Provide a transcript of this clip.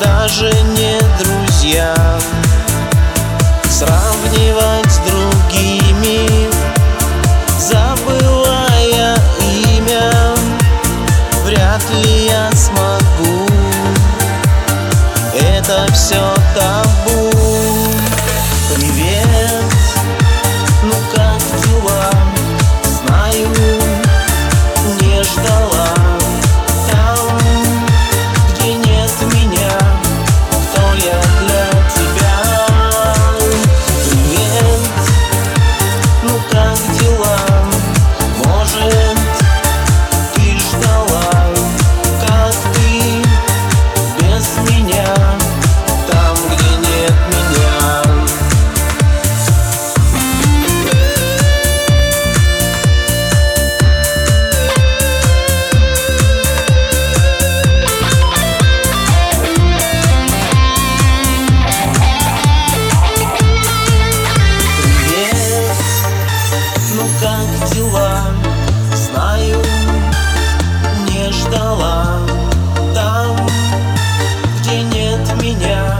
даже не друзья. Сравнивать с другими, забывая имя, вряд ли я смогу. Это все табу. Привет, ну как дела? Знаю, не ждала. Там, где нет меня, кто я для тебя? Привет, ну как дела? Может, ты ждала, как ты без меня, там, где нет меня. Ну как дела? Знаю, не ждала. Там, где нет меня,